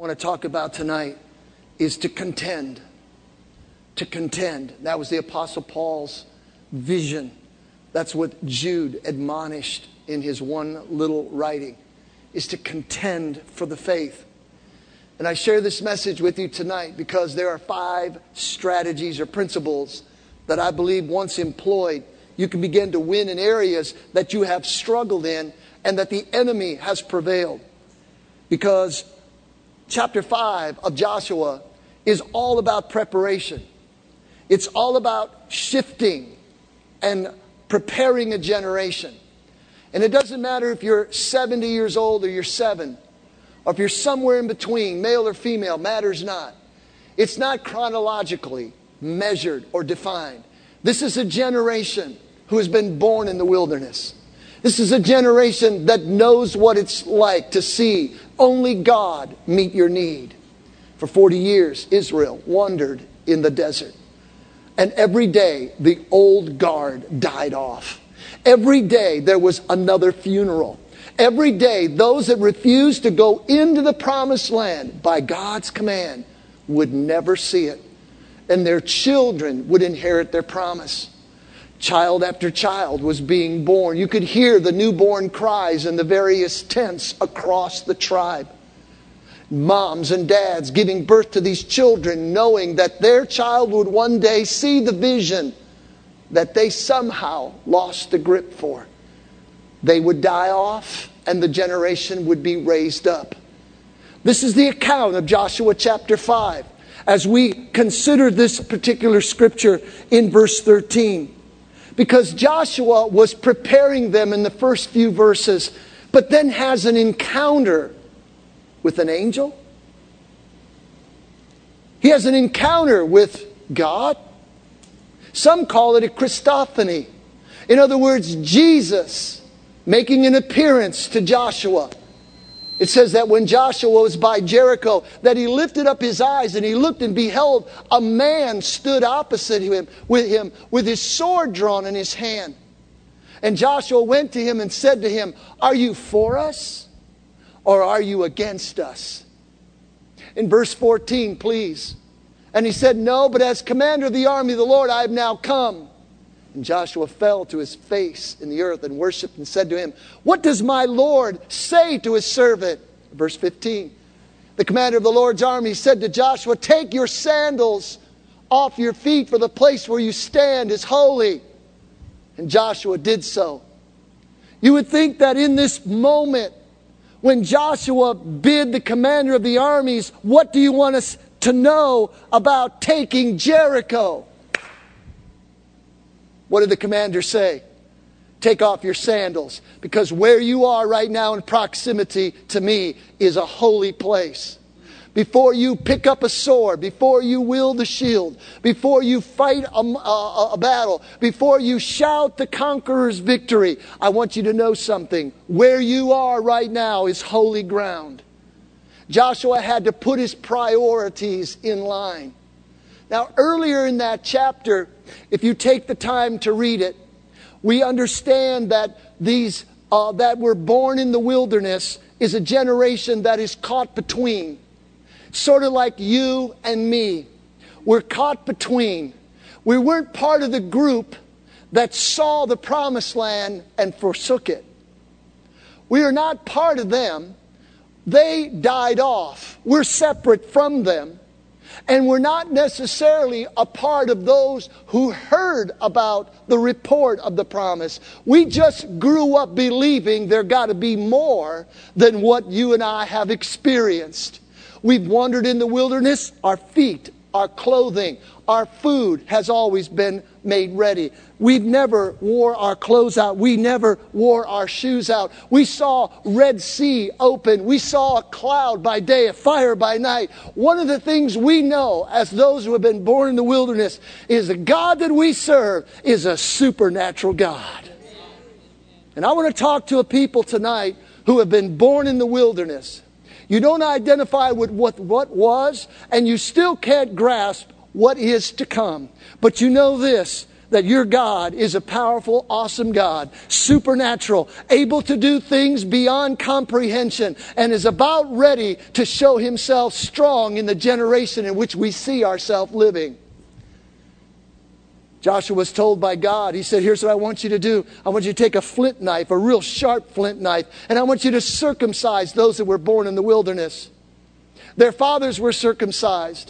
I want to talk about tonight is to contend. To contend. That was the Apostle Paul's vision. That's what Jude admonished in his one little writing, is to contend for the faith. And I share this message with you tonight because there are 5 strategies or principles that I believe once employed, you can begin to win in areas that you have struggled in and that the enemy has prevailed. Because chapter 5 of Joshua is all about preparation. It's all about shifting and preparing a generation. And it doesn't matter if you're 70 years old or you're 7, or if you're somewhere in between, male or female, matters not. It's not chronologically measured or defined. This is a generation who has been born in the wilderness. This is a generation that knows what it's like to see only God meet your need. For 40 years, Israel wandered in the desert. And every day, the old guard died off. Every day, there was another funeral. Every day, those that refused to go into the promised land by God's command would never see it. And their children would inherit their promise. Child after child was being born. You could hear the newborn cries in the various tents across the tribe. Moms and dads giving birth to these children, knowing that their child would one day see the vision that they somehow lost the grip for. They would die off and the generation would be raised up. This is the account of Joshua chapter 5 as we consider this particular scripture in verse 13. Because Joshua was preparing them in the first few verses, but then has an encounter with an angel. He has an encounter with God. Some call it a Christophany. In other words, Jesus making an appearance to Joshua. It says that when Joshua was by Jericho, that he lifted up his eyes and he looked and beheld a man stood opposite him with his sword drawn in his hand. And Joshua went to him and said to him, "Are you for us or are you against us?" In verse 14, please. And he said, "No, but as commander of the army of the Lord, I have now come." And Joshua fell to his face in the earth and worshipped and said to him, "What does my Lord say to his servant?" Verse 15. The commander of the Lord's army said to Joshua, "Take your sandals off your feet, for the place where you stand is holy." And Joshua did so. You would think that in this moment, when Joshua bid the commander of the armies, "What do you want us to know about taking Jericho?" What did the commander say? "Take off your sandals, because where you are right now in proximity to me is a holy place. Before you pick up a sword, before you wield the shield, before you fight a battle, before you shout the conqueror's victory, I want you to know something. Where you are right now is holy ground." Joshua had to put his priorities in line. Now, earlier in that chapter, if you take the time to read it, we understand that these that were born in the wilderness is a generation that is caught between. Sort of like you and me. We're caught between. We weren't part of the group that saw the promised land and forsook it. We are not part of them. They died off. We're separate from them. And we're not necessarily a part of those who heard about the report of the promise. We just grew up believing there got to be more than what you and I have experienced. We've wandered in the wilderness. Our feet, our clothing, our food has always been made ready. We've never wore our clothes out. We never wore our shoes out. We saw Red Sea open. We saw a cloud by day, a fire by night. One of the things we know as those who have been born in the wilderness is the God that we serve is a supernatural God. And I want to talk to a people tonight who have been born in the wilderness. You don't identify with what was, and you still can't grasp what is to come. But you know this, that your God is a powerful, awesome God, supernatural, able to do things beyond comprehension, and is about ready to show Himself strong in the generation in which we see ourselves living. Joshua was told by God, He said, here's what I want you to do. I want you to take a flint knife, a real sharp flint knife, and I want you to circumcise those that were born in the wilderness. Their fathers were circumcised,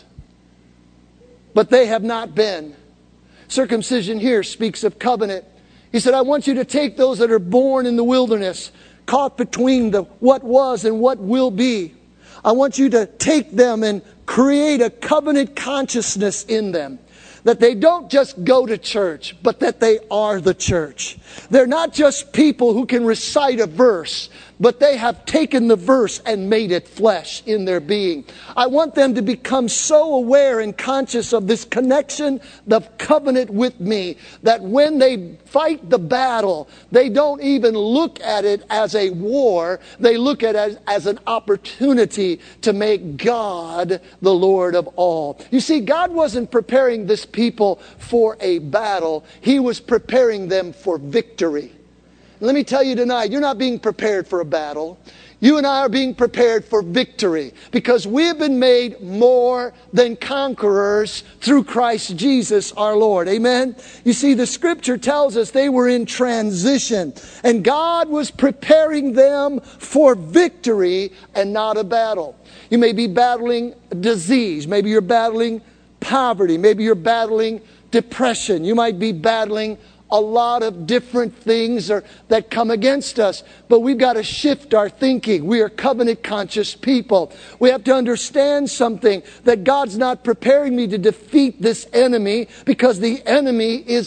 but they have not been. Circumcision here speaks of covenant. He said, I want you to take those that are born in the wilderness, caught between the what was and what will be. I want you to take them and create a covenant consciousness in them. That they don't just go to church, but that they are the church. They're not just people who can recite a verse, but they have taken the verse and made it flesh in their being. I want them to become so aware and conscious of this connection, the covenant with me, that when they fight the battle, they don't even look at it as a war. They look at it as an opportunity to make God the Lord of all. You see, God wasn't preparing this people for a battle. He was preparing them for victory. Let me tell you tonight, you're not being prepared for a battle. You and I are being prepared for victory because we have been made more than conquerors through Christ Jesus our Lord. Amen? You see, the Scripture tells us they were in transition and God was preparing them for victory and not a battle. You may be battling disease. Maybe you're battling poverty. Maybe you're battling depression. You might be battling a lot of different things that come against us. But we've got to shift our thinking. We are covenant conscious people. We have to understand something, that God's not preparing me to defeat this enemy because the enemy is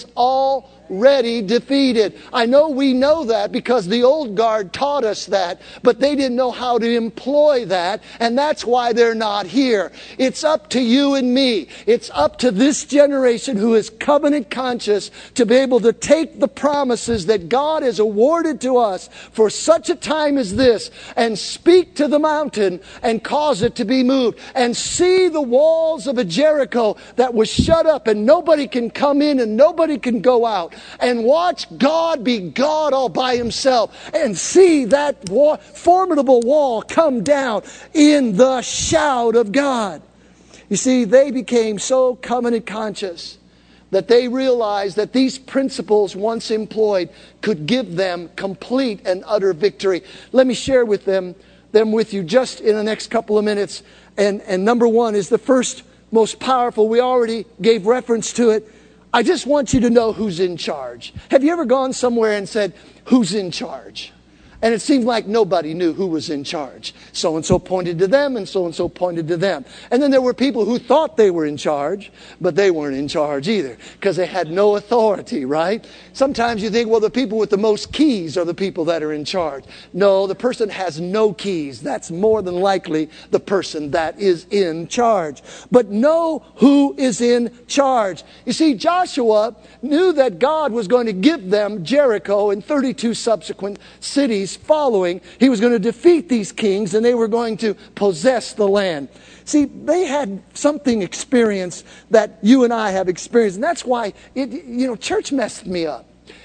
already defeated. I know we know that because the old guard taught us that, but they didn't know how to employ that, and that's why they're not here. It's up to you and me. It's up to this generation who is covenant conscious to be able to take the promises that God has awarded to us for such a time as this and speak to the mountain and cause it to be moved and see the walls of a Jericho that was shut up and nobody can come in and nobody can go out, and watch God be God all by Himself and see that formidable wall come down in the shout of God. You see, they became so covenant conscious that they realized that these principles, once employed, could give them complete and utter victory. Let me share with them with you just in the next couple of minutes. And number one is the first most powerful. We already gave reference to it. I just want you to know who's in charge. Have you ever gone somewhere and said, who's in charge? And it seemed like nobody knew who was in charge. So-and-so pointed to them and so-and-so pointed to them. And then there were people who thought they were in charge, but they weren't in charge either because they had no authority, right? Sometimes you think, well, the people with the most keys are the people that are in charge. No, the person has no keys. That's more than likely the person that is in charge. But know who is in charge. You see, Joshua knew that God was going to give them Jericho and 32 subsequent cities following. He was going to defeat these kings and they were going to possess the land. See, they had something experienced that you and I have experienced, and that's why church messed me up.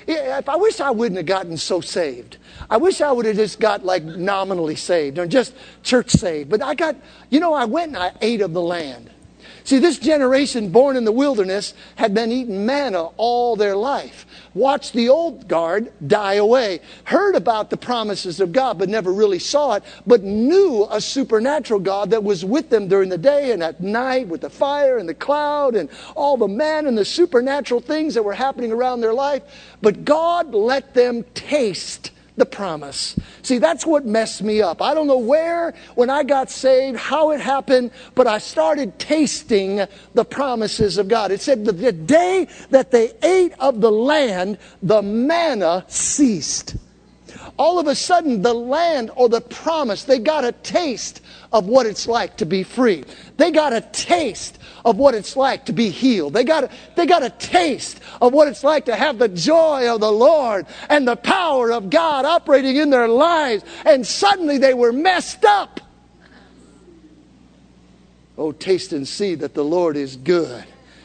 I wish I wouldn't have gotten so saved. I wish I would have just got like nominally saved or just church saved. But I went and I ate of the land. See, this generation born in the wilderness had been eating manna all their life. Watched the old guard die away. Heard about the promises of God, but never really saw it. But knew a supernatural God that was with them during the day and at night with the fire and the cloud and all the man and the supernatural things that were happening around their life. But God let them taste the promise. See, that's what messed me up. I don't know where, when I got saved, how it happened, but I started tasting the promises of God. It said that the day that they ate of the land, the manna ceased. All of a sudden, the land or the promise, they got a taste of what it's like to be free. They got a taste of what it's like to be healed. They got a taste of what it's like to have the joy of the Lord and the power of God operating in their lives. And suddenly they were messed up. Oh, taste and see that the Lord is good.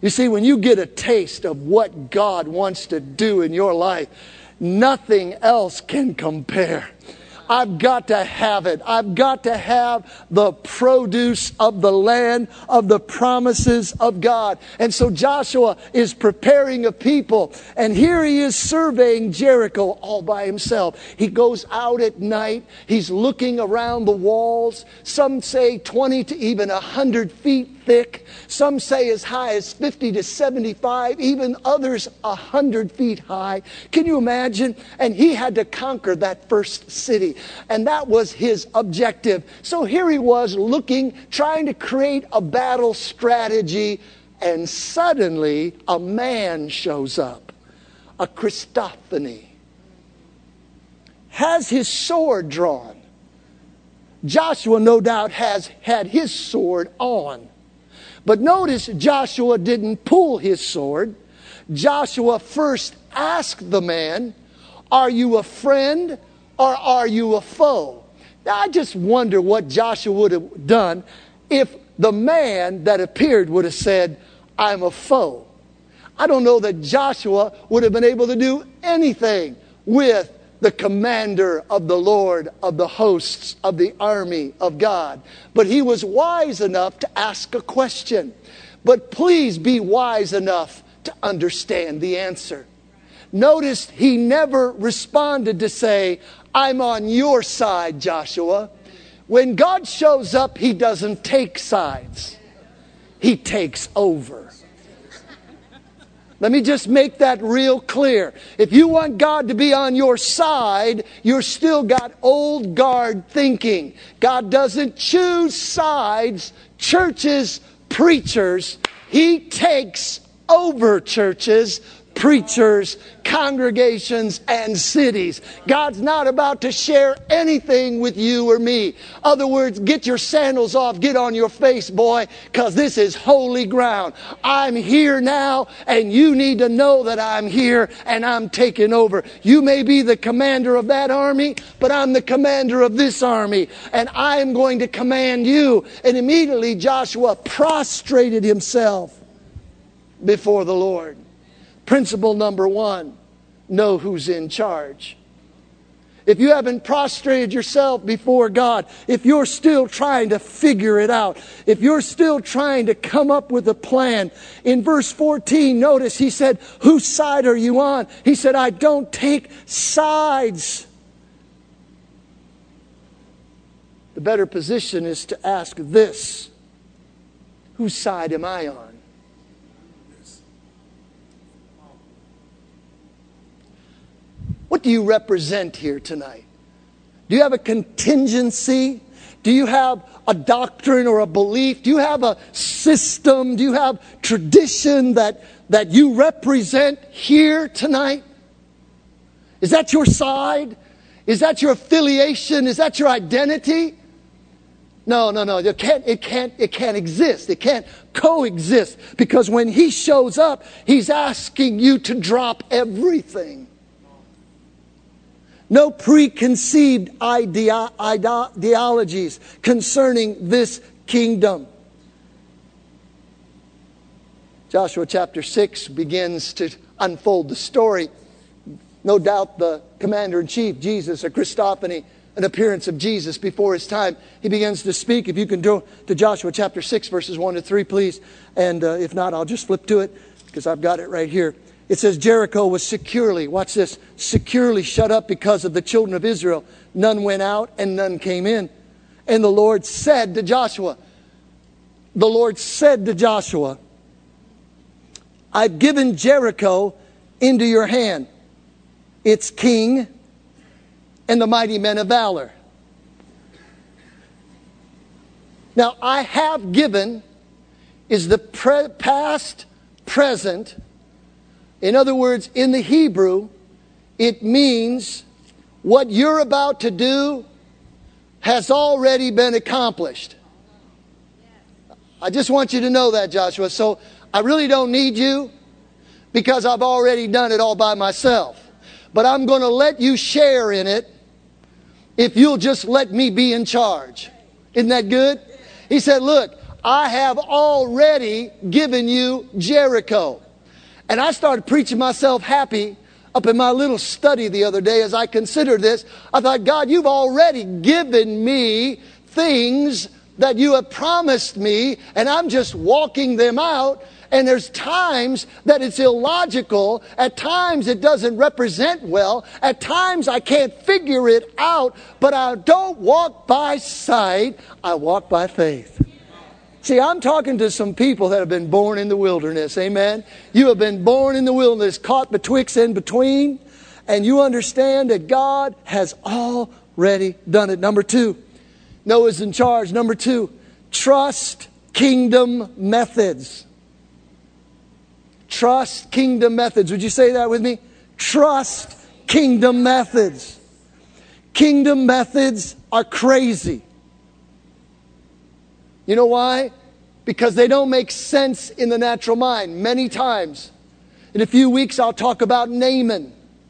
You see, when you get a taste of what God wants to do in your life, nothing else can compare. I've got to have it. I've got to have the produce of the land, of the promises of God. And so Joshua is preparing a people. And here he is surveying Jericho all by himself. He goes out at night. He's looking around the walls. Some say 20 to even 100 feet thick. Some say as high as 50 to 75. Even others 100 feet high. Can you imagine? And he had to conquer that first city. And that was his objective. So here he was looking, trying to create a battle strategy. And suddenly a man shows up. A Christophany. Has his sword drawn. Joshua no doubt had his sword on. But notice Joshua didn't pull his sword. Joshua first asked the man, "Are you a friend or are you a foe?" Now I just wonder what Joshua would have done if the man that appeared would have said, "I'm a foe." I don't know that Joshua would have been able to do anything with the commander of the Lord of the hosts of the army of God. But he was wise enough to ask a question. But please be wise enough to understand the answer. Notice he never responded to say, "I'm on your side, Joshua." When God shows up, he doesn't take sides. He takes over. Let me just make that real clear. If you want God to be on your side, you're still got old guard thinking. God doesn't choose sides, churches, preachers. He takes over churches, preachers, congregations, and cities. God's not about to share anything with you or me. Other words, get your sandals off, get on your face, boy, because this is holy ground. I'm here now, and you need to know that I'm here, and I'm taking over. You may be the commander of that army, but I'm the commander of this army, and I am going to command you. And immediately Joshua prostrated himself before the Lord. Principle number one, know who's in charge. If you haven't prostrated yourself before God, if you're still trying to figure it out, if you're still trying to come up with a plan, in verse 14, notice he said, "Whose side are you on?" He said, "I don't take sides." The better position is to ask this: whose side am I on? What do you represent here tonight? Do you have a contingency? Do you have a doctrine or a belief? Do you have a system? Do you have tradition that you represent here tonight? Is that your side? Is that your affiliation? Is that your identity? No. It can't exist. It can't coexist. Because when he shows up, he's asking you to drop everything. No preconceived ideologies concerning this kingdom. Joshua chapter 6 begins to unfold the story. No doubt the commander-in-chief, Jesus, a Christophany, an appearance of Jesus before his time. He begins to speak. If you can go to Joshua chapter 6, verses 1 to 3, please. And if not, I'll just flip to it because I've got it right here. It says Jericho was securely, watch this, securely shut up because of the children of Israel. None went out and none came in. And the Lord said to Joshua, "I've given Jericho into your hand, its king and the mighty men of valor." Now, "I have given" is the past, present. In other words, in the Hebrew, it means what you're about to do has already been accomplished. I just want you to know that, Joshua. So I really don't need you because I've already done it all by myself. But I'm going to let you share in it if you'll just let me be in charge. Isn't that good? He said, "Look, I have already given you Jericho. And I started preaching myself happy up in my little study the other day as I considered this. I thought, God, you've already given me things that you have promised me, and I'm just walking them out. And there's times that it's illogical. At times it doesn't represent well. At times I can't figure it out. But I don't walk by sight. I walk by faith. See, I'm talking to some people that have been born in the wilderness. Amen. You have been born in the wilderness, caught betwixt and between. And you understand that God has already done it. Number 2, Noah's in charge. Number 2, trust kingdom methods. Trust kingdom methods. Would you say that with me? Trust kingdom methods. Kingdom methods are crazy. You know why? Because they don't make sense in the natural mind. Many times. In a few weeks I'll talk about Naaman.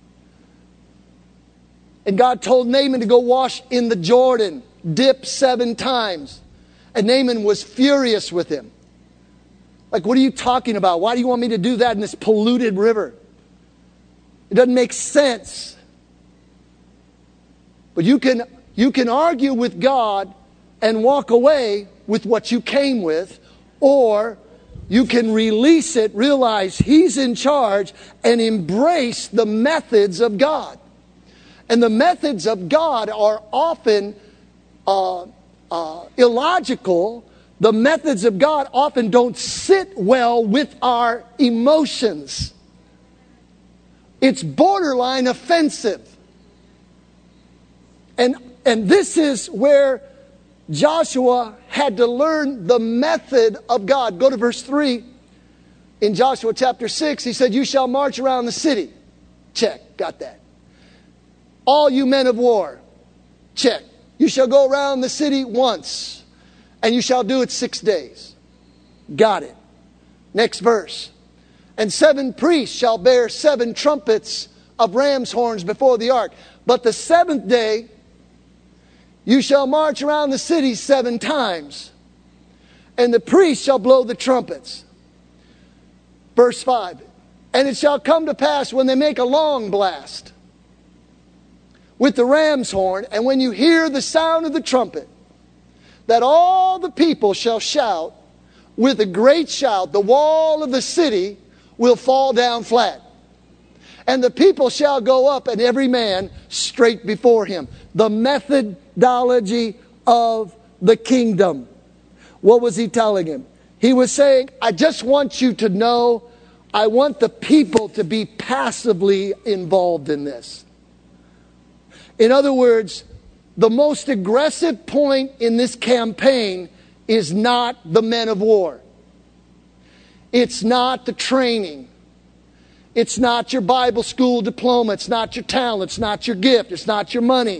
And God told Naaman to go wash in the Jordan. Dip 7 times. And Naaman was furious with him. Like, what are you talking about? Why do you want me to do that in this polluted river? It doesn't make sense. But you can argue with God and walk away with what you came with, or you can release it, realize He's in charge, and embrace the methods of God. And the methods of God are often illogical. The methods of God often don't sit well with our emotions. It's borderline offensive. And this is where Joshua had to learn the method of God. Go to verse 3. In Joshua chapter 6, he said, you shall march around the city. Check, got that. All you men of war. Check. You shall go around the city once. And you shall do it 6 days. Got it. Next verse. And 7 priests shall bear 7 trumpets of ram's horns before the ark. But the 7th day, you shall march around the city 7 times. And the priests shall blow the trumpets. Verse 5. And it shall come to pass when they make a long blast with the ram's horn, and when you hear the sound of the trumpet, that all the people shall shout with a great shout. The wall of the city will fall down flat. And the people shall go up, and every man straight before him. The methodology of the kingdom. What was he telling him? He was saying, I just want you to know, I want the people to be passively involved in this. In other words, the most aggressive point in this campaign is not the men of war. It's not the training. It's not your Bible school diploma. It's not your talent. It's not your gift. It's not your money.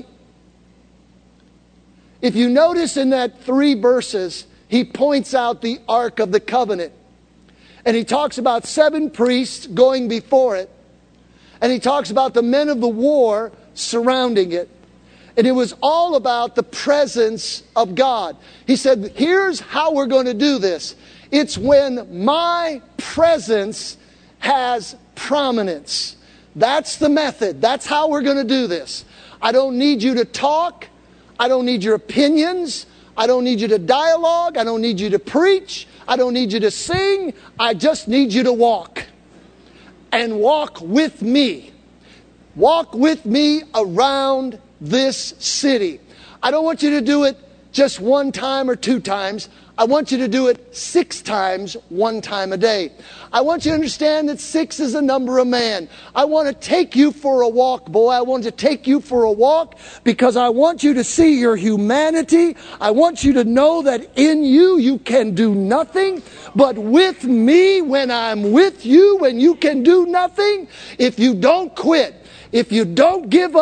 If you notice in that 3 verses, he points out the Ark of the Covenant. And he talks about 7 priests going before it. And he talks about the men of the war surrounding it. And it was all about the presence of God. He said, here's how we're going to do this. It's when my presence has prominence. That's the method. That's how we're going to do this. I don't need you to talk. I don't need your opinions. I don't need you to dialogue. I don't need you to preach. I don't need you to sing. I just need you to walk. And walk with me. Walk with me around this city. I don't want you to do it just 1 time or 2 times. I want you to do it 6 times, 1 time a day. I want you to understand that 6 is a number of man. I want to take you for a walk, boy. I want to take you for a walk because I want you to see your humanity. I want you to know that in you can do nothing. But with me, when I'm with you, when you can do nothing, if you don't quit, if you don't give up,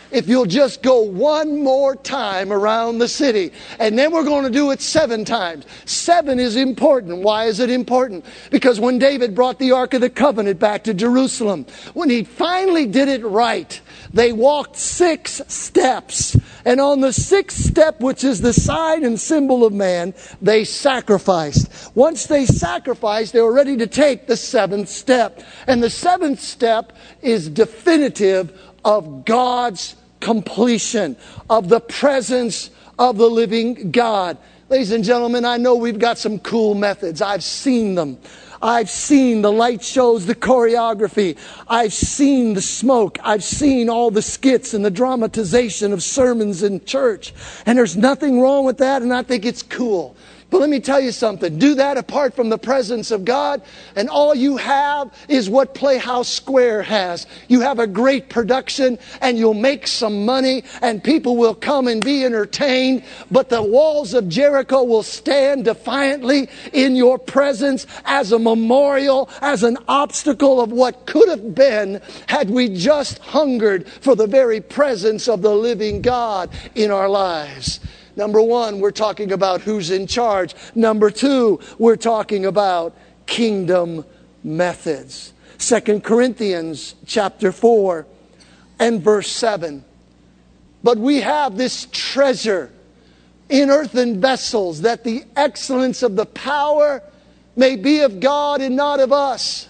if you'll just go one more time around the city. And then we're going to do it 7 times. 7 is important. Why is it important? Because when David brought the Ark of the Covenant back to Jerusalem, when he finally did it right, they walked 6 steps. And on the 6th step, which is the sign and symbol of man, they sacrificed. Once they sacrificed, they were ready to take the 7th step. And the 7th step is definitive of God's completion, of the presence of the living God. Ladies and gentlemen, I know we've got some cool methods. I've seen them. I've seen the light shows, the choreography. I've seen the smoke. I've seen all the skits and the dramatization of sermons in church. And there's nothing wrong with that, and I think it's cool. But let me tell you something. Do that apart from the presence of God, and all you have is what Playhouse Square has. You have a great production, and you'll make some money, and people will come and be entertained, but the walls of Jericho will stand defiantly in your presence as a memorial, as an obstacle of what could have been had we just hungered for the very presence of the living God in our lives. Number 1, we're talking about who's in charge. Number 2, we're talking about kingdom methods. 2 Corinthians chapter 4 and verse 7. But we have this treasure in earthen vessels, that the excellence of the power may be of God and not of us.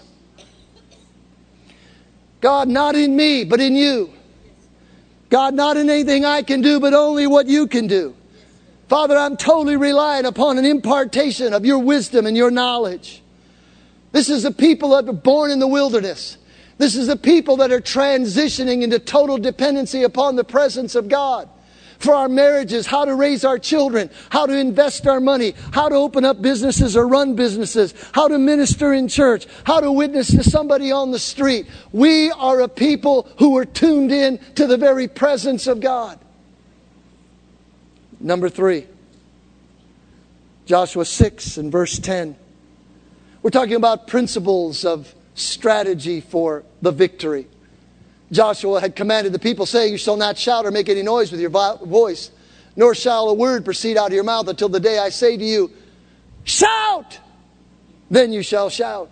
God, not in me, but in you. God, not in anything I can do, but only what you can do. Father, I'm totally reliant upon an impartation of your wisdom and your knowledge. This is the people that were born in the wilderness. This is the people that are transitioning into total dependency upon the presence of God. For our marriages, how to raise our children, how to invest our money, how to open up businesses or run businesses, how to minister in church, how to witness to somebody on the street. We are a people who are tuned in to the very presence of God. Number 3, Joshua 6 and verse 10. We're talking about principles of strategy for the victory. Joshua had commanded the people, saying, "You shall not shout or make any noise with your voice, nor shall a word proceed out of your mouth until the day I say to you, 'Shout!' Then you shall shout."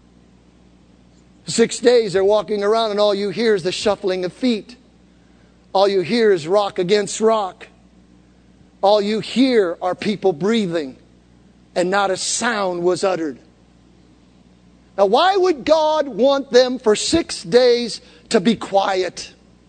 6 days they're walking around, and all you hear is the shuffling of feet. All you hear is rock against rock. All you hear are people breathing, and not a sound was uttered. Now, why would God want them for 6 days to be quiet?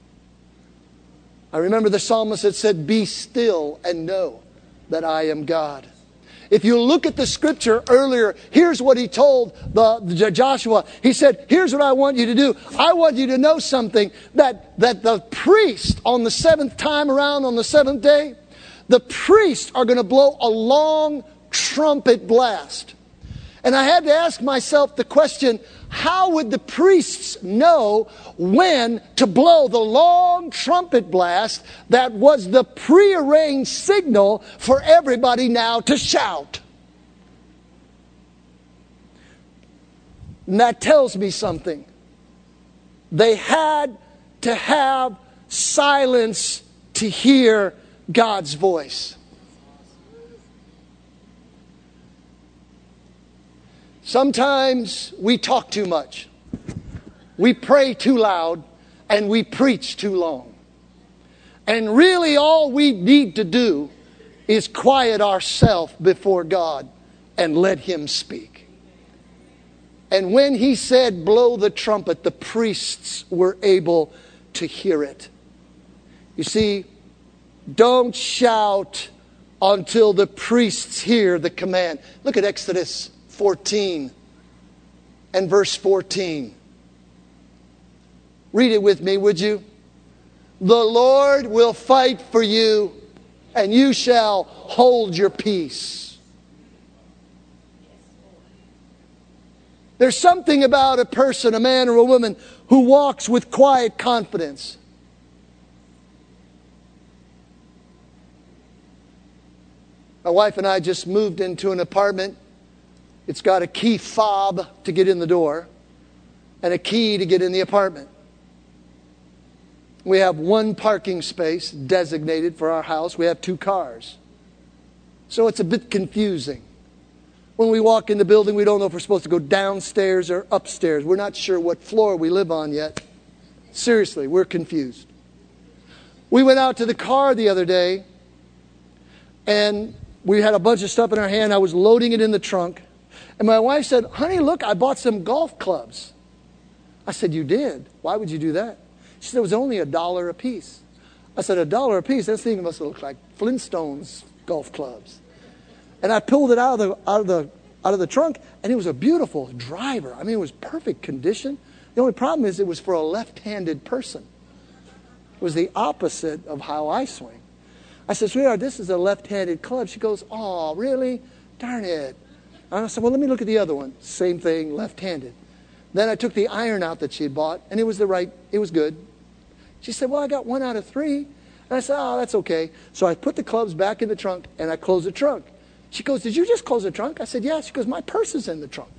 I remember the psalmist had said, "Be still and know that I am God." If you look at the scripture earlier, here's what he told Joshua. He said, "Here's what I want you to do. I want you to know something, that the priest on the 7th time around, on the 7th day, the priests are going to blow a long trumpet blast." And I had to ask myself the question, how would the priests know when to blow the long trumpet blast that was the prearranged signal for everybody now to shout? And that tells me something. They had to have silence to hear God's voice. Sometimes we talk too much. We pray too loud, and we preach too long. And really all we need to do is quiet ourselves before God and let Him speak. And when He said, "Blow the trumpet," the priests were able to hear it. You see, don't shout until the priests hear the command. Look at Exodus 14 and verse 14. Read it with me, would you? "The Lord will fight for you, and you shall hold your peace." There's something about a person, a man or a woman, who walks with quiet confidence. My wife and I just moved into an apartment. It's got a key fob to get in the door and a key to get in the apartment. We have one parking space designated for our house. We have 2 cars. So it's a bit confusing. When we walk in the building, we don't know if we're supposed to go downstairs or upstairs. We're not sure what floor we live on yet. Seriously, we're confused. We went out to the car the other day, and we had a bunch of stuff in our hand. I was loading it in the trunk. And my wife said, honey, look, I bought some golf clubs. I said, you did? Why would you do that? She said, it was only $1 a piece. I said, $1 a piece? That thing must look like Flintstones golf clubs. And I pulled it out of the trunk, and it was a beautiful driver. I mean, it was perfect condition. The only problem is it was for a left-handed person. It was the opposite of how I swing. I said, sweetheart, this is a left-handed club. She goes, oh, really? Darn it. And I said, well, let me look at the other one. Same thing, left-handed. Then I took the iron out that she had bought, and it was good. She said, well, I got 1 out of 3. And I said, oh, that's okay. So I put the clubs back in the trunk, and I closed the trunk. She goes, did you just close the trunk? I said, yeah. She goes, my purse is in the trunk.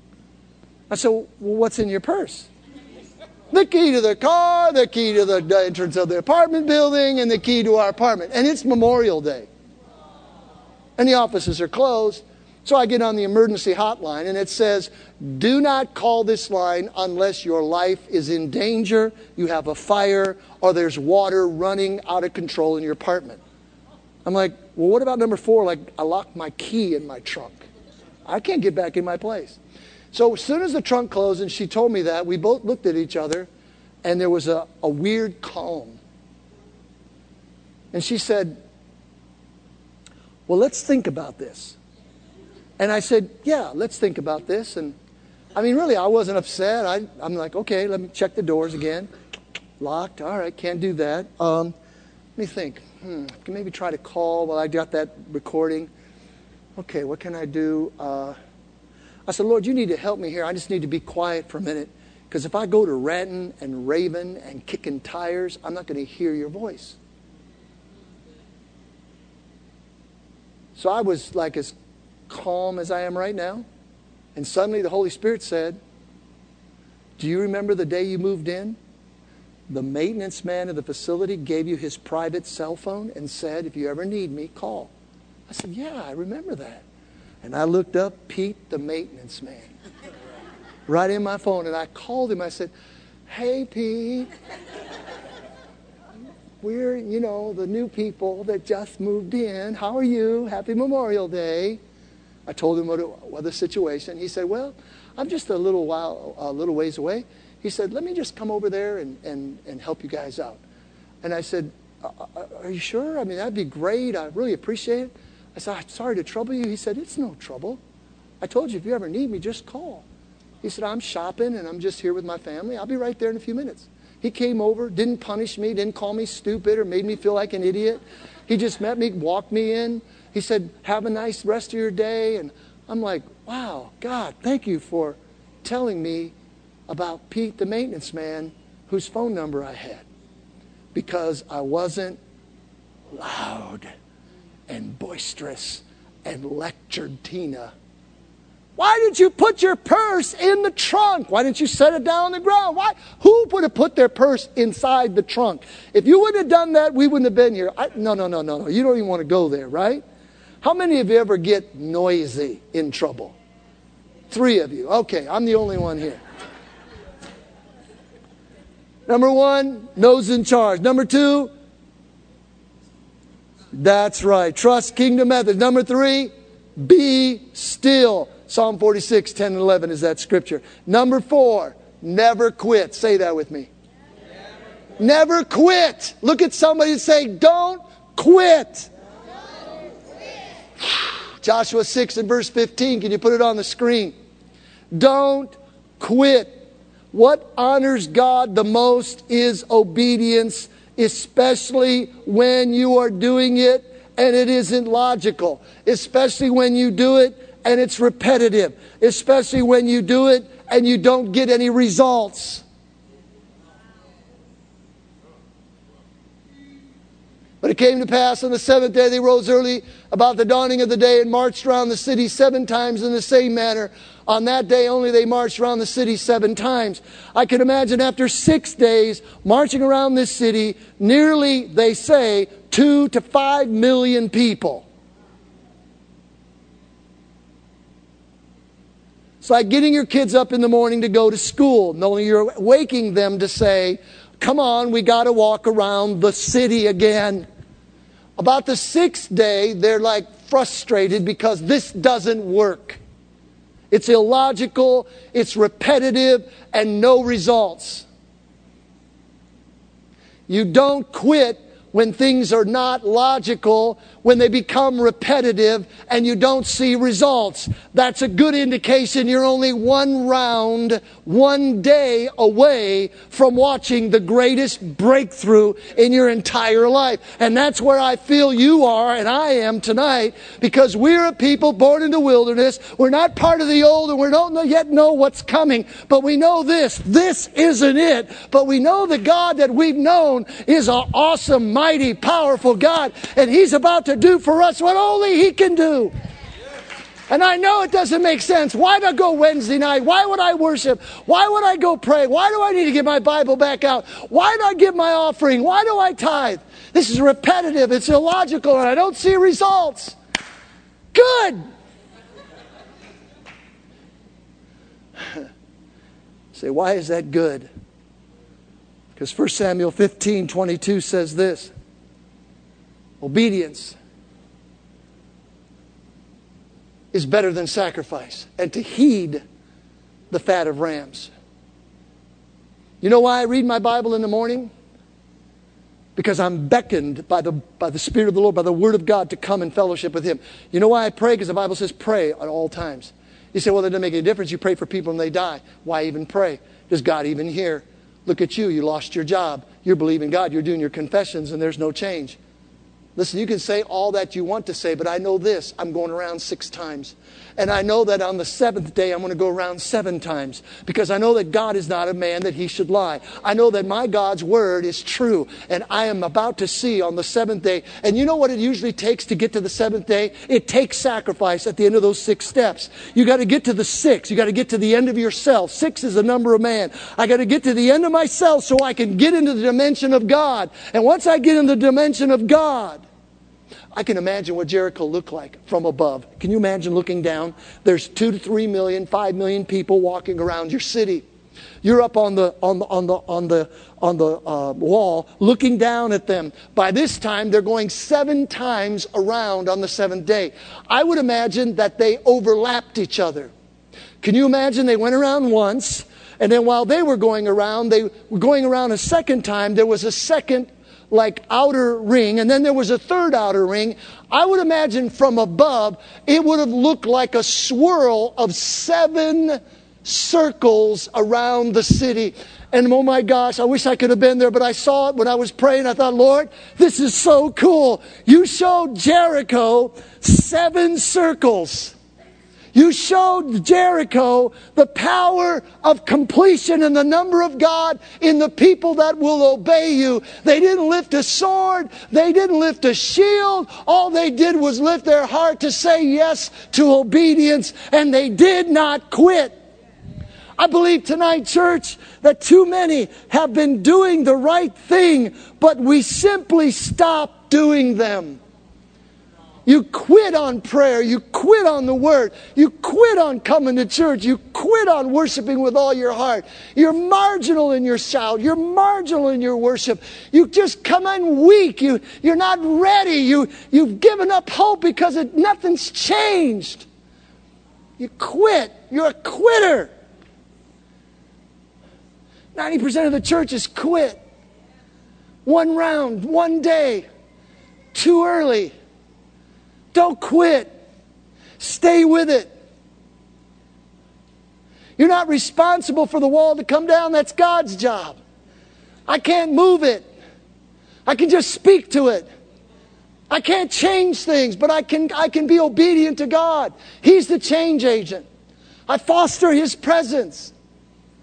I said, well, what's in your purse? The key to the car, the key to the entrance of the apartment building, and the key to our apartment. And it's Memorial Day. And the offices are closed. So I get on the emergency hotline, and it says, do not call this line unless your life is in danger, you have a fire, or there's water running out of control in your apartment. I'm like, well, what about number 4? Like, I locked my key in my trunk. I can't get back in my place. So as soon as the trunk closed and she told me that, we both looked at each other, and there was a weird calm. And she said, well, let's think about this. And I said, yeah, let's think about this. And I mean, really, I wasn't upset. I'm like, okay, let me check the doors again. Locked. All right, can't do that. Let me think. I can maybe try to call while I got that recording. Okay, what can I do? I said, Lord, you need to help me here. I just need to be quiet for a minute. Because if I go to ranting and raving and kicking tires, I'm not going to hear your voice. So I was like as calm as I am right now. And suddenly the Holy Spirit said, do you remember the day you moved in? The maintenance man of the facility gave you his private cell phone and said, if you ever need me, call. I said, yeah, I remember that. And I looked up Pete, the maintenance man, right in my phone. And I called him. I said, hey, Pete, we're, the new people that just moved in. How are you? Happy Memorial Day. I told him what the situation. He said, well, I'm just a little ways away. He said, let me just come over there and help you guys out. And I said, are you sure? I mean, that'd be great. I really appreciate it. I said, I'm sorry to trouble you. He said, it's no trouble. I told you, if you ever need me, just call. He said, I'm shopping and I'm just here with my family. I'll be right there in a few minutes. He came over, didn't punish me, didn't call me stupid or made me feel like an idiot. He just met me, walked me in. He said, have a nice rest of your day. And I'm like, wow, God, thank you for telling me about Pete, the maintenance man, whose phone number I had. Because I wasn't loud and boisterous and lectured Tina. Why did you put your purse in the trunk? Why didn't you set it down on the ground? Why? Who would have put their purse inside the trunk? If you wouldn't have done that, we wouldn't have been here. No. You don't even want to go there, right? How many of you ever get noisy in trouble? 3 of you. Okay, I'm the only one here. Number 1, nose in charge. Number 2, that's right, trust kingdom methods. Number 3, be still. Psalm 46, 10 and 11 is that scripture. Number 4, never quit. Say that with me. Never quit. Look at somebody and say, don't quit. Joshua 6 and verse 15. Can you put it on the screen? Don't quit. What honors God the most is obedience, especially when you are doing it and it isn't logical. Especially when you do it and it's repetitive. Especially when you do it and you don't get any results. But it came to pass on the seventh day they rose early about the dawning of the day and marched around the city 7 times in the same manner. On that day only they marched around the city 7 times. I can imagine after 6 days marching around this city, nearly, they say, 2 to 5 million people. It's like getting your kids up in the morning to go to school, knowing you're waking them to say, come on, we got to walk around the city again. About the 6th day, they're like frustrated because this doesn't work. It's illogical, it's repetitive, and no results. You don't quit when things are not logical, when they become repetitive and you don't see results. That's a good indication you're only 1 round, 1 day away from watching the greatest breakthrough in your entire life. And that's where I feel you are and I am tonight, because we're a people born in the wilderness. We're not part of the old and we don't yet know what's coming. But we know this isn't it. But we know the God that we've known is an awesome, mighty, powerful God. And He's about to do for us what only He can do. And I know it doesn't make sense. Why do I go Wednesday night? Why would I worship? Why would I go pray? Why do I need to get my Bible back out? Why do I give my offering? Why do I tithe? This is repetitive. It's illogical and I don't see results. Good. Say, why is that good? Because 1 Samuel 15:22 says this. Obedience is better than sacrifice, and to heed the fat of rams. You know why I read my Bible in the morning? Because I'm beckoned by the Spirit of the Lord, by the Word of God, to come and fellowship with Him. You know why I pray? Because the Bible says pray at all times. You say, well, that doesn't make any difference. You pray for people and they die. Why even pray? Does God even hear? Look at you. You lost your job. You're believing God. You're doing your confessions and there's no change. Listen, you can say all that you want to say, but I know this. I'm going around 6 times. And I know that on the 7th day, I'm going to go around 7 times. Because I know that God is not a man that He should lie. I know that my God's Word is true. And I am about to see on the 7th day. And you know what it usually takes to get to the 7th day? It takes sacrifice at the end of those 6 steps. You got to get to the 6. You got to get to the end of yourself. 6 is the number of man. I got to get to the end of myself so I can get into the dimension of God. And once I get in the dimension of God, I can imagine what Jericho looked like from above. Can you imagine looking down? There's 2 to 3 million, 5 million people walking around your city. You're up on the wall, looking down at them. By this time, they're going 7 times around on the 7th day. I would imagine that they overlapped each other. Can you imagine they went around once, and then while they were going around a 2nd time. There was a second outer ring, and then there was a 3rd outer ring. I would imagine from above, it would have looked like a swirl of 7 circles around the city. And oh my gosh, I wish I could have been there, but I saw it when I was praying. I thought, Lord, this is so cool. You showed Jericho 7 circles. You showed Jericho the power of completion and the number of God in the people that will obey you. They didn't lift a sword. They didn't lift a shield. All they did was lift their heart to say yes to obedience, and they did not quit. I believe tonight, church, that too many have been doing the right thing, but we simply stop doing them. You quit on prayer. You quit on the Word. You quit on coming to church. You quit on worshiping with all your heart. You're marginal in your shout. You're marginal in your worship. You just come in weak. You're not ready. You've given up hope because nothing's changed. You quit. You're a quitter. 90% of the church is quit. 1 round, 1 day, too early. Don't quit. Stay with it. You're not responsible for the wall to come down. That's God's job. I can't move it. I can just speak to it. I can't change things, but I can be obedient to God. He's the change agent. I foster His presence.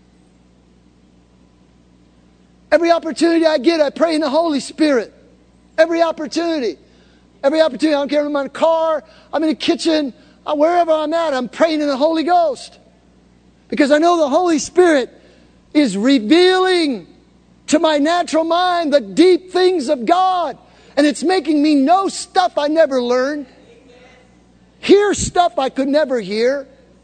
Every opportunity I get, I pray in the Holy Spirit. Every opportunity. Every opportunity. I don't care if I'm in a car, I'm in a kitchen, wherever I'm at, I'm praying in the Holy Ghost. Because I know the Holy Spirit is revealing to my natural mind the deep things of God. And it's making me know stuff I never learned. Hear stuff I could never hear.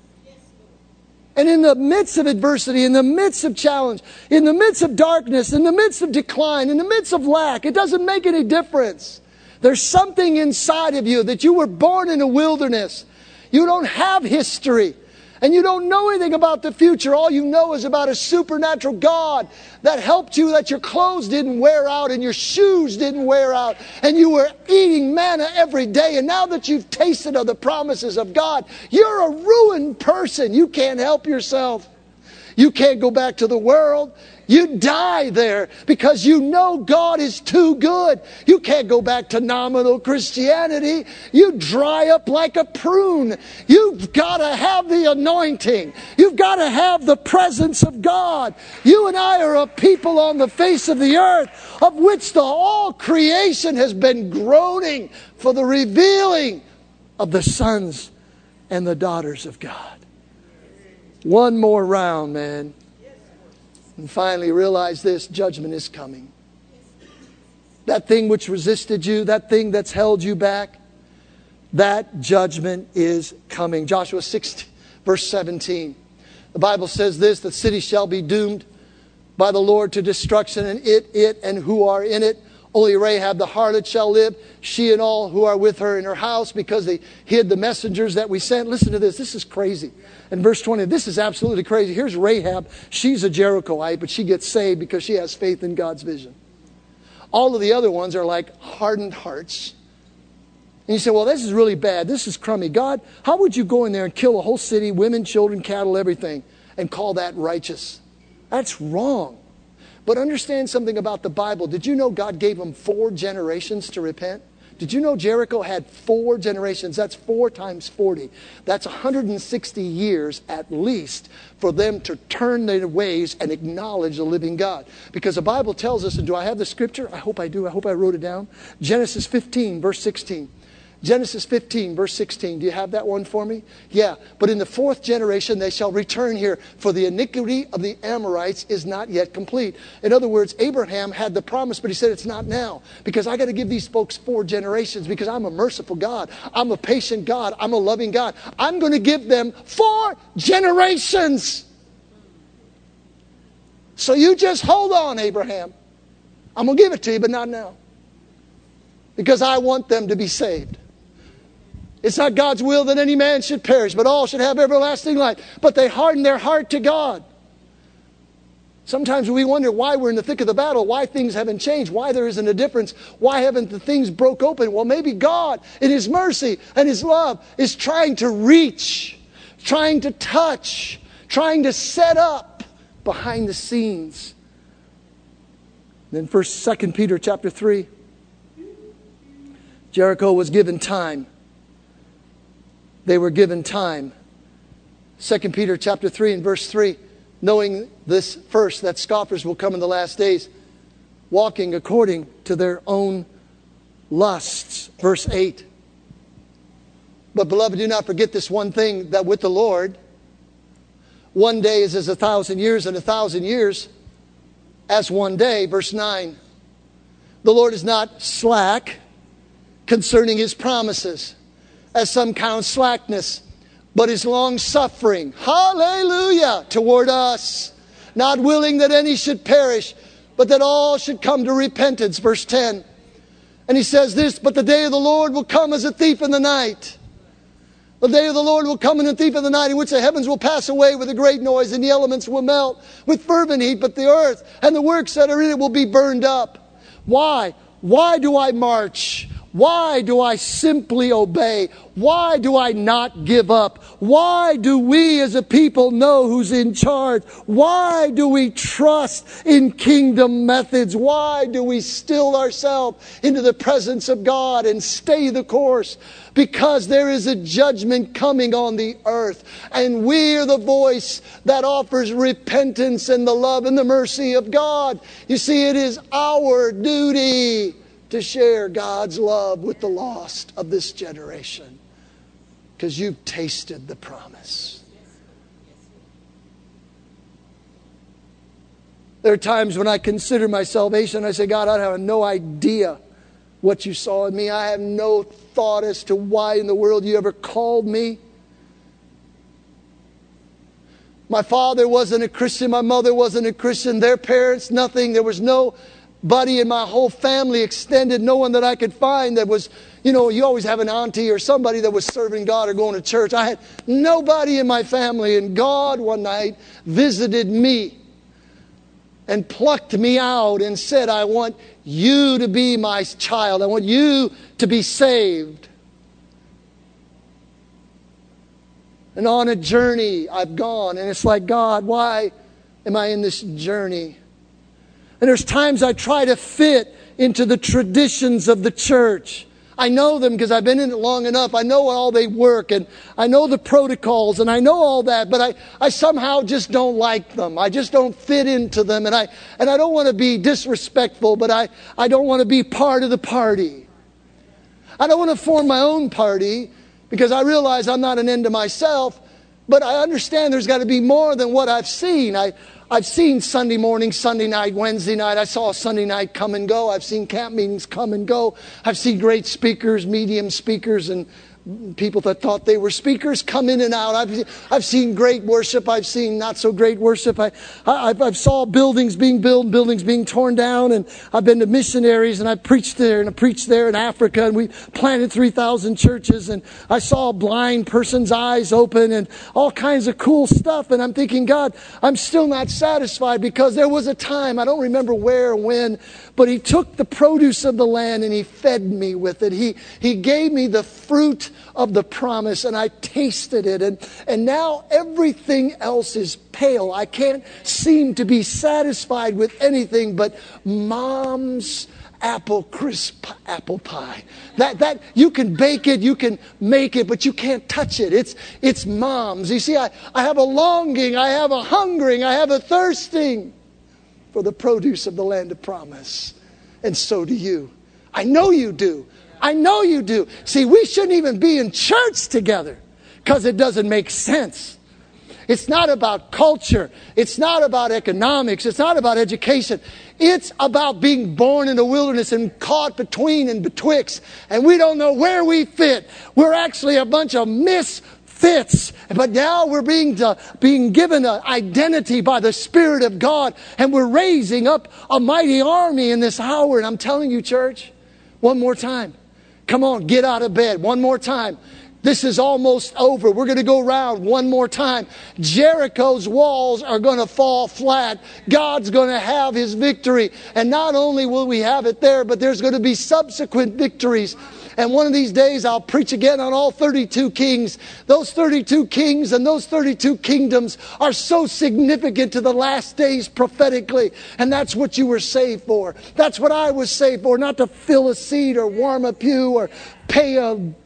And in the midst of adversity, in the midst of challenge, in the midst of darkness, in the midst of decline, in the midst of lack, it doesn't make any difference. There's something inside of you that you were born in a wilderness. You don't have history. And you don't know anything about the future. All you know is about a supernatural God that helped you, that your clothes didn't wear out and your shoes didn't wear out. And you were eating manna every day. And now that you've tasted of the promises of God, you're a ruined person. You can't help yourself. You can't go back to the world. You die there because you know God is too good. You can't go back to nominal Christianity. You dry up like a prune. You've got to have the anointing. You've got to have the presence of God. You and I are a people on the face of the earth of which the whole creation has been groaning for the revealing of the sons and the daughters of God. One more round, man. And finally realize this, judgment is coming. That thing which resisted you, that thing that's held you back, that judgment is coming. Joshua 6, verse 17. The Bible says this, the city shall be doomed by the Lord to destruction, and it and who are in it. Only Rahab the harlot shall live, she and all who are with her in her house, because they hid the messengers that we sent. Listen to this. This is crazy. In verse 20, this is absolutely crazy. Here's Rahab. She's a Jerichoite, but she gets saved because she has faith in God's vision. All of the other ones are like hardened hearts. And you say, well, this is really bad. This is crummy. God, how would you go in there and kill a whole city, women, children, cattle, everything, and call that righteous? That's wrong. But understand something about the Bible. Did you know God gave them 4 generations to repent? Did you know Jericho had 4 generations? That's 4 times 40. That's 160 years at least for them to turn their ways and acknowledge the living God. Because the Bible tells us, and do I have the scripture? I hope I do. I hope I wrote it down. Genesis 15, verse 16. Genesis 15, verse 16. Do you have that one for me? Yeah. But in the 4th generation they shall return here, for the iniquity of the Amorites is not yet complete. In other words, Abraham had the promise, but he said it's not now. Because I got to give these folks 4 generations, because I'm a merciful God. I'm a patient God. I'm a loving God. I'm going to give them 4 generations. So you just hold on, Abraham. I'm going to give it to you, but not now. Because I want them to be saved. It's not God's will that any man should perish, but all should have everlasting life. But they harden their heart to God. Sometimes we wonder why we're in the thick of the battle, why things haven't changed, why there isn't a difference, why haven't the things broke open? Well, maybe God, in His mercy and His love, is trying to reach, trying to touch, trying to set up behind the scenes. Then 2 Peter chapter 3. Jericho was given time. They were given time. 2 Peter chapter 3 and verse 3. Knowing this first, that scoffers will come in the last days, walking according to their own lusts. Verse 8. But beloved, do not forget this one thing, that with the Lord, one day is as 1,000 years, and 1,000 years as one day. Verse 9. The Lord is not slack concerning His promises, as some count slackness, but is long-suffering, hallelujah, toward us, not willing that any should perish, but that all should come to repentance. Verse 10. And He says this, but the day of the Lord will come as a thief in the night. The day of the Lord will come in a thief in the night, in which the heavens will pass away with a great noise, and the elements will melt with fervent heat, but the earth and the works that are in it will be burned up. Why? Why do I march? Why do I simply obey? Why do I not give up? Why do we as a people know who's in charge? Why do we trust in kingdom methods? Why do we still ourselves into the presence of God and stay the course? Because there is a judgment coming on the earth. And we are the voice that offers repentance and the love and the mercy of God. You see, it is our duty to share God's love with the lost of this generation. Because you've tasted the promise. There are times when I consider my salvation, I say, God, I have no idea what you saw in me. I have no thought as to why in the world you ever called me. My father wasn't a Christian. My mother wasn't a Christian. Their parents, nothing. There was nobody in my whole family extended, no one that I could find that was, you always have an auntie or somebody that was serving God or going to church. I had nobody in my family. And God one night visited me and plucked me out and said, I want you to be my child. I want you to be saved. And on a journey I've gone. And it's like, God, why am I in this journey? And there's times I try to fit into the traditions of the church. I know them because I've been in it long enough. I know how they work and I know the protocols and I know all that, but I somehow just don't like them. I just don't fit into them, and I don't want to be disrespectful, but I don't want to be part of the party. I don't want to form my own party because I realize I'm not an end to myself, but I understand there's got to be more than what I've seen. I've seen Sunday morning, Sunday night, Wednesday night. I saw Sunday night come and go. I've seen camp meetings come and go. I've seen great speakers, medium speakers, and people that thought they were speakers come in and out. I've seen great worship. I've seen not so great worship. I've saw buildings being built, buildings being torn down, and I've been to missionaries, and I preached there, and I preached there in Africa, and we planted 3,000 churches, and I saw a blind person's eyes open, and all kinds of cool stuff. And I'm thinking, God, I'm still not satisfied, because there was a time, I don't remember where or when, but He took the produce of the land and He fed me with it. He gave me the fruit of the promise, and I tasted it, and now everything else is pale. I can't seem to be satisfied with anything but Mom's crisp apple pie. That you can bake it, you can make it, but you can't touch it. It's Mom's. You see, I have a longing, I have a hungering, I have a thirsting for the produce of the land of promise. And so do you. I know you do. I know you do. See, we shouldn't even be in church together because it doesn't make sense. It's not about culture. It's not about economics. It's not about education. It's about being born in the wilderness and caught between and betwixt. And we don't know where we fit. We're actually a bunch of misfits. But now we're being given an identity by the Spirit of God. And we're raising up a mighty army in this hour. And I'm telling you, church, one more time. Come on, get out of bed. One more time. This is almost over. We're going to go around one more time. Jericho's walls are going to fall flat. God's going to have His victory. And not only will we have it there, but there's going to be subsequent victories. And one of these days I'll preach again on all 32 kings. Those 32 kings and those 32 kingdoms are so significant to the last days prophetically. And that's what you were saved for. That's what I was saved for. Not to fill a seat or warm a pew or pay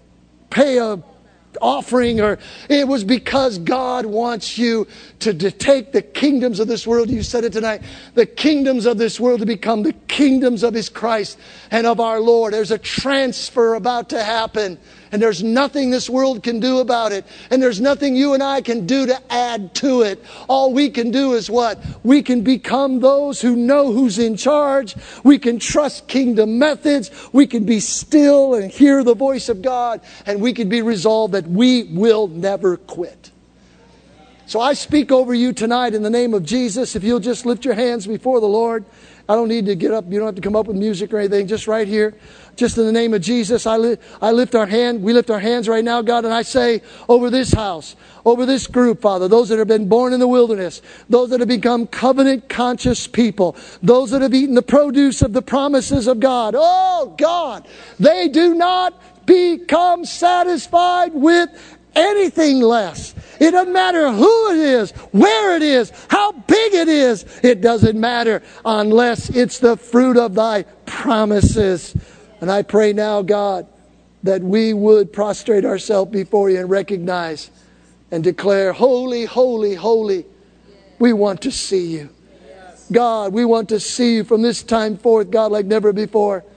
a offering, or it was because God wants you to take the kingdoms of this world. You said it tonight. The kingdoms of this world to become the kingdoms of His Christ and of our Lord. There's a transfer about to happen. And there's nothing this world can do about it. And there's nothing you and I can do to add to it. All we can do is what? We can become those who know who's in charge. We can trust kingdom methods. We can be still and hear the voice of God. And we can be resolved that we will never quit. So I speak over you tonight in the name of Jesus. If you'll just lift your hands before the Lord. I don't need to get up. You don't have to come up with music or anything. Just right here. Just in the name of Jesus, I lift our hand. We lift our hands right now, God, and I say over this house, over this group, Father, those that have been born in the wilderness, those that have become covenant-conscious people, those that have eaten the produce of the promises of God. Oh, God, they do not become satisfied with anything less. It doesn't matter who it is, where it is, how big it is. It doesn't matter unless it's the fruit of Thy promises. And I pray now, God, that we would prostrate ourselves before You and recognize and declare, holy, holy, holy. We want to see You. God, we want to see You from this time forth, God, like never before.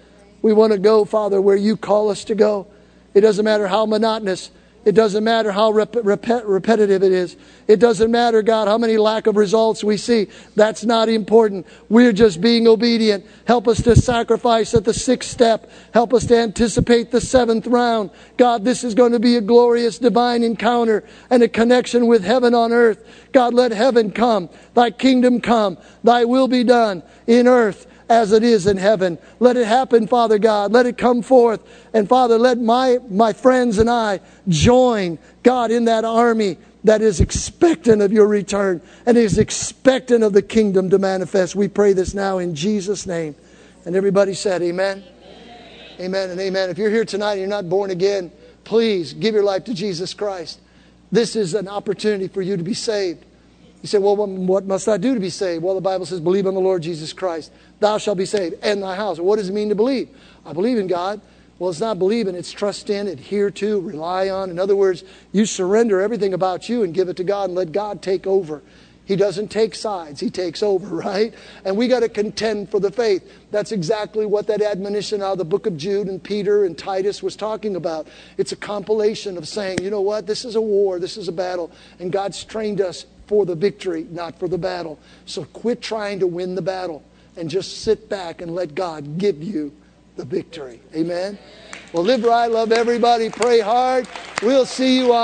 We want to go, Father, where you call us to go. It doesn't matter how monotonous. It doesn't matter how repetitive it is. It doesn't matter, God, how many lack of results we see. That's not important. We're just being obedient. Help us to sacrifice at the 6th step. Help us to anticipate the 7th round. God, this is going to be a glorious divine encounter and a connection with heaven on earth. God, let heaven come. Thy kingdom come. Thy will be done in earth as it is in heaven. Let it happen, Father God. Let it come forth. And Father, let my friends and I join, God, in that army that is expectant of your return and is expectant of the kingdom to manifest. We pray this now in Jesus' name. And everybody said amen. Amen and amen. If you're here tonight and you're not born again, please give your life to Jesus Christ. This is an opportunity for you to be saved. You say, well, what must I do to be saved? Well, the Bible says, believe on the Lord Jesus Christ. Thou shalt be saved, and thy house. What does it mean to believe? I believe in God. Well, it's not believing, it's trust in, adhere to, rely on. In other words, you surrender everything about you and give it to God and let God take over. He doesn't take sides, He takes over, right? And we got to contend for the faith. That's exactly what that admonition out of the book of Jude and Peter and Titus was talking about. It's a compilation of saying, you know what, this is a war, this is a battle, and God's trained us for the victory, not for the battle. So quit trying to win the battle and just sit back and let God give you the victory. Amen? Well, live right, love everybody, pray hard. We'll see you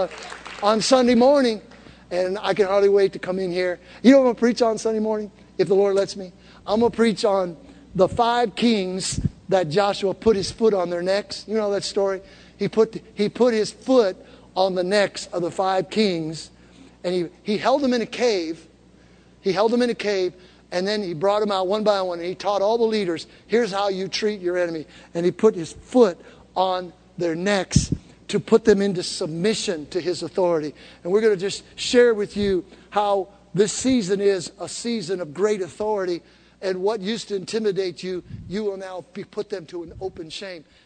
on Sunday morning. And I can hardly wait to come in here. You know what I'm going to preach on Sunday morning, if the Lord lets me? I'm going to preach on the 5 kings that Joshua put his foot on their necks. You know that story? He put his foot on the necks of the 5 kings. And he held them in a cave. He held them in a cave. And then he brought them out one by one. And he taught all the leaders, here's how you treat your enemy. And he put his foot on their necks to put them into submission to his authority. And we're going to just share with you how this season is a season of great authority. And what used to intimidate you, you will now put them to an open shame.